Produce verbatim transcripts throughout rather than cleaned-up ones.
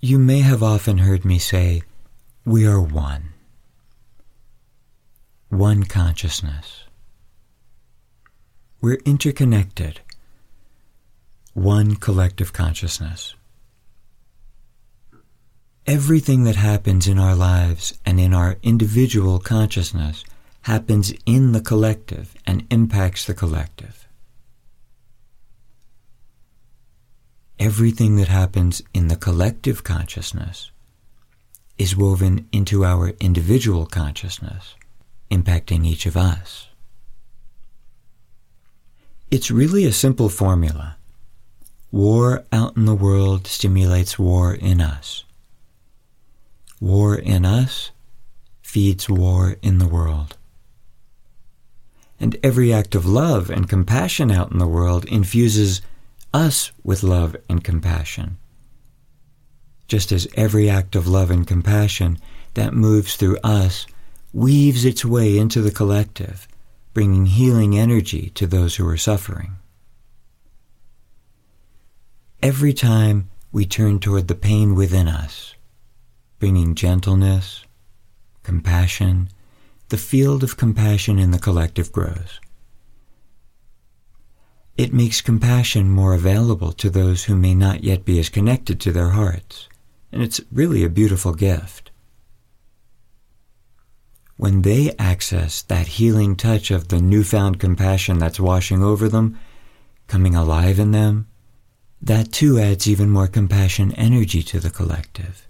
You may have often heard me say, we are one. One consciousness. We're interconnected. One collective consciousness. Everything that happens in our lives and in our individual consciousness happens in the collective and impacts the collective. Everything that happens in the collective consciousness is woven into our individual consciousness, impacting each of us. It's really a simple formula. War out in the world stimulates war in us. War in us feeds war in the world. And every act of love and compassion out in the world infuses us with love and compassion. Just as every act of love and compassion that moves through us weaves its way into the collective, bringing healing energy to those who are suffering. Every time we turn toward the pain within us, bringing gentleness, compassion, the field of compassion in the collective grows. It makes compassion more available to those who may not yet be as connected to their hearts, and it's really a beautiful gift. When they access that healing touch of the newfound compassion that's washing over them, coming alive in them, that too adds even more compassion energy to the collective.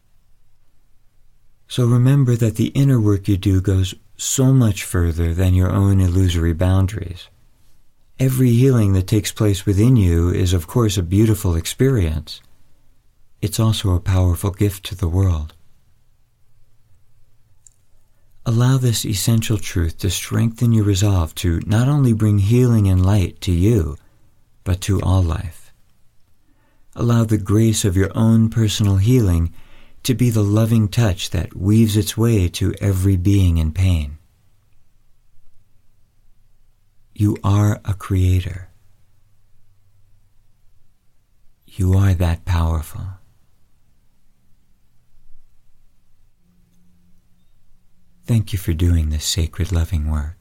So remember that the inner work you do goes so much further than your own illusory boundaries. Every healing that takes place within you is, of course, a beautiful experience. It's also a powerful gift to the world. Allow this essential truth to strengthen your resolve to not only bring healing and light to you, but to all life. Allow the grace of your own personal healing to be the loving touch that weaves its way to every being in pain. You are a creator. You are that powerful. Thank you for doing this sacred loving work.